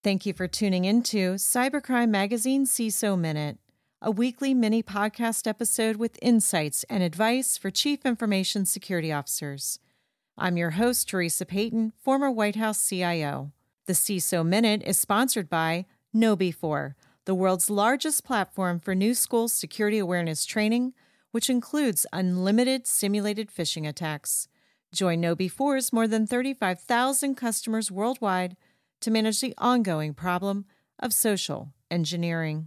Thank you for tuning into Cybercrime Magazine CISO Minute, a weekly mini podcast episode with insights and advice for Chief Information Security Officers. I'm your host, Teresa Payton, former White House CIO. The CISO Minute is sponsored by KnowBe4, the world's largest platform for new school security awareness training, which includes unlimited simulated phishing attacks. Join KnowBe4's more than 35,000 customers worldwide to manage the ongoing problem of social engineering.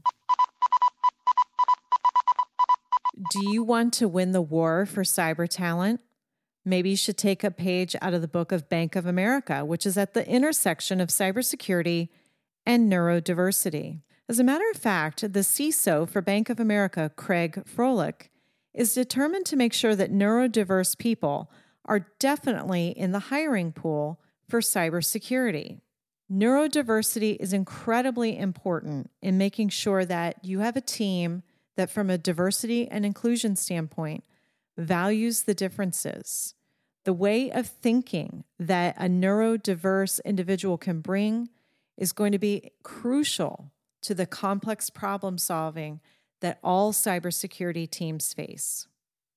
Do you want to win the war for cyber talent? Maybe you should take a page out of the book of Bank of America, which is at the intersection of cybersecurity and neurodiversity. As a matter of fact, the CISO for Bank of America, Craig Froelich, is determined to make sure that neurodiverse people are definitely in the hiring pool for cybersecurity. Neurodiversity is incredibly important in making sure that you have a team that, from a diversity and inclusion standpoint, values the differences. The way of thinking that a neurodiverse individual can bring is going to be crucial to the complex problem solving that all cybersecurity teams face.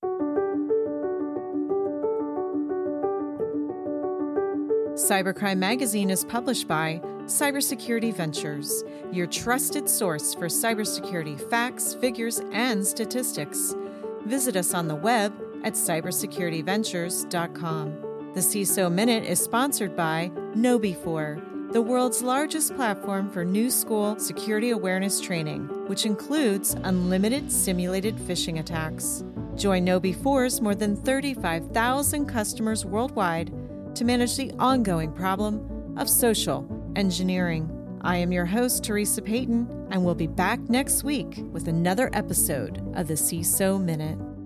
Cybercrime Magazine is published by Cybersecurity Ventures, your trusted source for cybersecurity facts, figures, and statistics. Visit us on the web at cybersecurityventures.com. The CISO Minute is sponsored by KnowBe4, the world's largest platform for new school security awareness training, which includes unlimited simulated phishing attacks. Join KnowBe4's more than 35,000 customers worldwide to manage the ongoing problem of social engineering. I am your host, Teresa Payton, and we'll be back next week with another episode of the CISO Minute.